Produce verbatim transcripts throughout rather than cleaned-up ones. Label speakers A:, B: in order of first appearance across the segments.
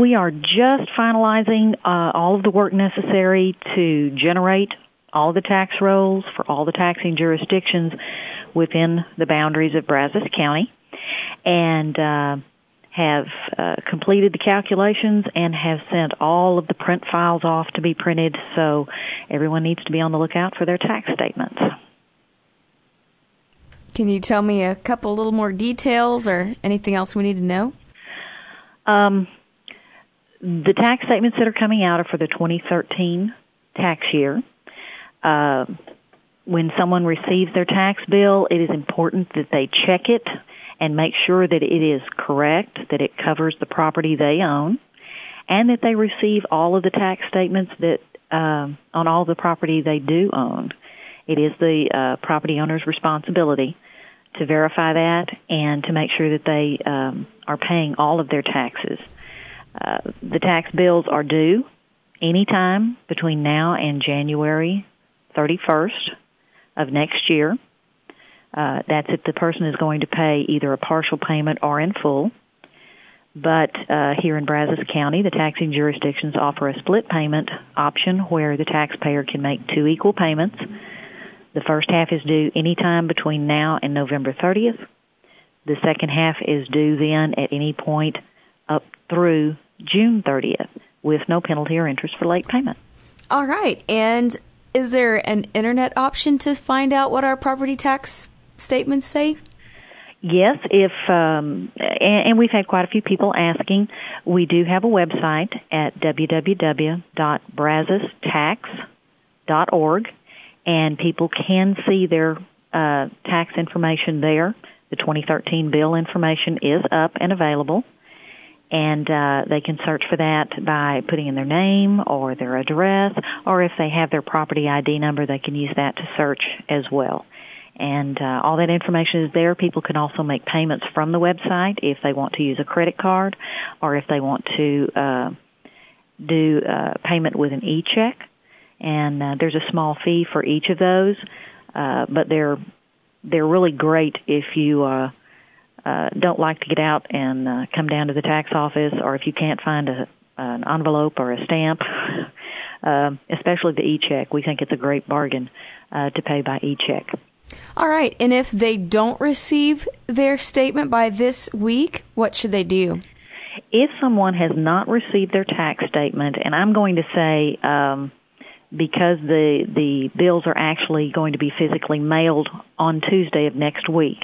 A: we are just finalizing uh, all of the work necessary to generate all the tax rolls for all the taxing jurisdictions within the boundaries of Brazos County, and uh, have uh, completed the calculations and have sent all of the print files off to be printed, so everyone needs to be on the lookout for their tax statements.
B: Can you tell me a couple little more details or anything else we need to know?
A: Um, the tax statements that are coming out are for the twenty thirteen tax year. Uh, when someone receives their tax bill, it is important that they check it and make sure that it is correct, that it covers the property they own, and that they receive all of the tax statements that um, on all the property they do own. It is the uh, property owner's responsibility to verify that and to make sure that they um, are paying all of their taxes. Uh, the tax bills are due anytime between now and January thirty-first of next year. Uh, that's if the person is going to pay either a partial payment or in full. But uh, here in Brazos County, the taxing jurisdictions offer a split payment option where the taxpayer can make two equal payments. The first half is due anytime between now and November thirtieth. The second half is due then at any point up through June thirtieth with no penalty or interest for late payment.
B: All right. And is there an internet option to find out what our property tax statements say?
A: Yes, if um, and, and we've had quite a few people asking. We do have a website at w w w dot brazos tax dot org, and people can see their uh, tax information there. The twenty thirteen bill information is up and available, and uh, they can search for that by putting in their name or their address, or if they have their property I D number, they can use that to search as well. And uh, all that information is there. People can also make payments from the website if they want to use a credit card or if they want to uh, do uh, payment with an e-check. And uh, there's a small fee for each of those, uh, but they're they're really great if you uh, uh, don't like to get out and uh, come down to the tax office, or if you can't find a, an envelope or a stamp, uh, especially the e-check. We think it's a great bargain uh, to pay by e-check.
B: All right. And if they don't receive their statement by this week, what should they do?
A: If someone has not received their tax statement, and I'm going to say um, because the the bills are actually going to be physically mailed on Tuesday of next week,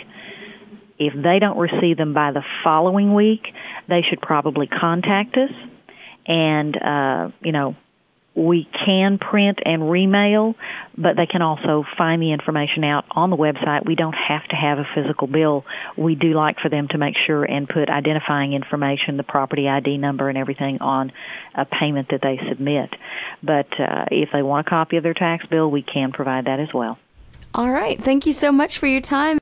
A: if they don't receive them by the following week, they should probably contact us. And, uh, you know, we can print and remail, but they can also find the information out on the website. We don't have to have a physical bill. We do like for them to make sure and put identifying information, the property I D number and everything on a payment that they submit. But uh, if they want a copy of their tax bill, we can provide that as well.
B: All right. Thank you so much for your time.